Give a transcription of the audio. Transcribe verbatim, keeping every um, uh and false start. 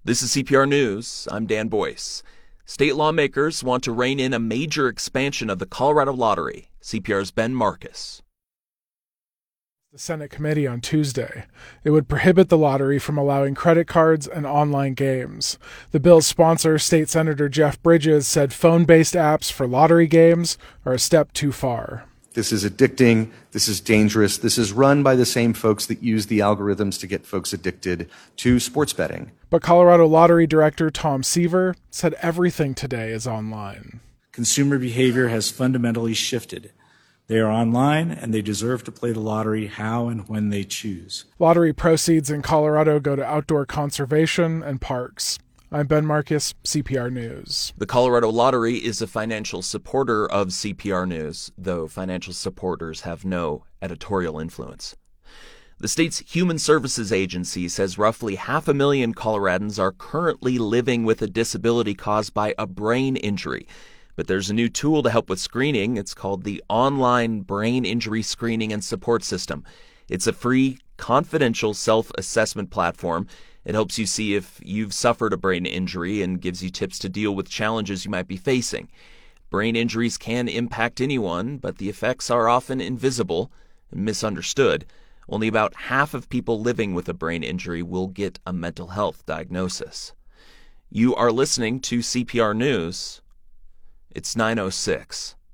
This is C P R News. I'm Dan Boyce. State lawmakers want to rein in a major expansion of the Colorado Lottery. C P R's Ben Marcus. The Senate committee on Tuesday. It would prohibit the lottery from allowing credit cards and online games. The bill's sponsor, State Senator Jeff Bridges, said phone-based apps for lottery games are a step too far. This is addicting. This is dangerous. This is run by the same folks that use the algorithms to get folks addicted to sports betting. But Colorado Lottery Director Tom Seaver said everything today is online. Consumer behavior has fundamentally shifted. They are online, and they deserve to play the lottery how and when they choose. Lottery proceeds in Colorado go to outdoor conservation and parks. I'm Ben Marcus, C P R News. The Colorado Lottery is a financial supporter of C P R News, though financial supporters have no editorial influence. The state's Human Services Agency says roughly half a million Coloradans are currently living with a disability caused by a brain injury. But there's a new tool to help with screening. It's called the Online Brain Injury Screening and Support System. It's a free, confidential self-assessment platform. It helps you see if you've suffered a brain injury and gives you tips to deal with challenges you might be facing. Brain injuries can impact anyone, but the effects are often invisible and misunderstood. Only about half of people living with a brain injury will get a mental health diagnosis. You are listening to C P R News. It's nine oh six.